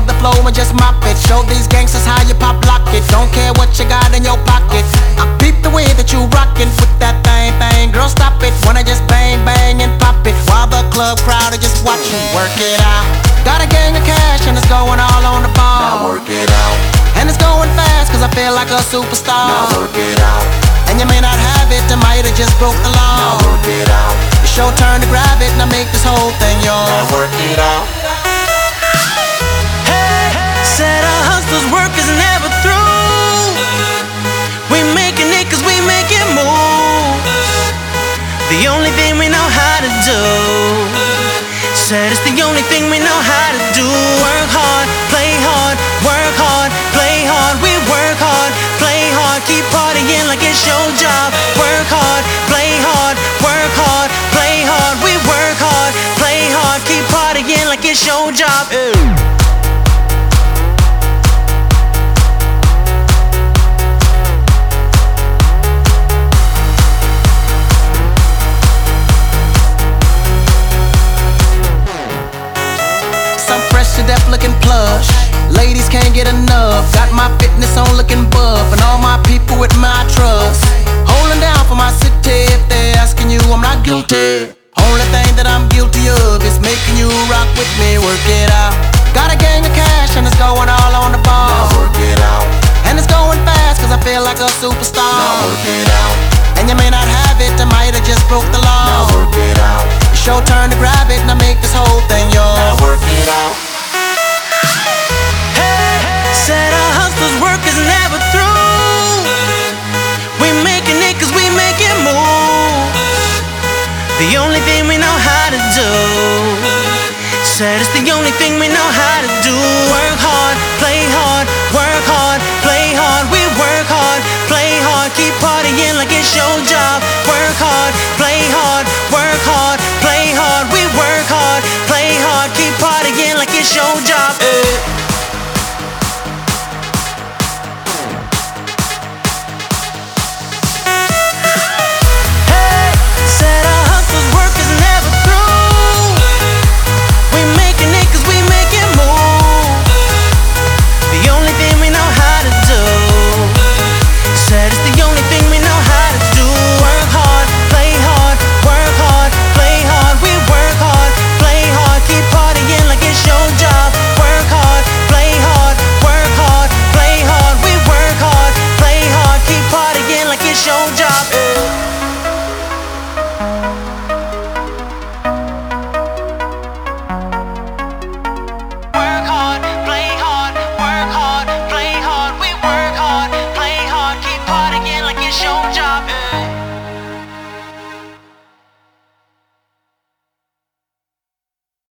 the flow and just mop it. Show these gangsters how you pop lock it. Don't care what you got in your pocket. I peep the way that you rockin' with that thing. Girl, stop it. Wanna just bang, bang and pop it while the club crowd are just watching. Work it out. Got a gang of cash and it's going all on the ball. Now work it out. And it's going fast cause I feel like a superstar. Now work it out. And you may not have it, I might have just broke the law. Now work it out. It's your turn to grab it and I make this whole thing yours. Now work it out. Said our hustlers' work is never through. We making it cause we making moves. The only thing we know how to do. Said it's the only thing we know how to do. Work hard, play hard, work hard, play hard. We work hard, play hard, keep partying like it's your job. Work hard, play hard, work hard, play hard. We work hard, play hard, keep partying like it's your job. To death looking plush, ladies can't get enough. Got my fitness on looking buff, and all my people with my trust. Holding down for my city. If they're asking you, I'm not guilty. Only thing that I'm guilty of is making you rock with me. Work it out. Got a gang of cash and it's going all on the ball. Now work it out. And it's going fast cause I feel like a superstar. Now work it out. And you may not have it, I might have just broke the law. Now work it out. It's your turn to grab it and I make this whole thing yours. Now work it out. Said our hustlers' work is never through. We making it cause we making moves. The only thing we know how to do. Said it's the only thing we know how to do. Work hard, play hard, work hard, play hard. We work hard, play hard, keep partying like it's your job. Work hard, play hard, work hard, play hard. We work hard, play hard, keep partying like it's your job. Show job.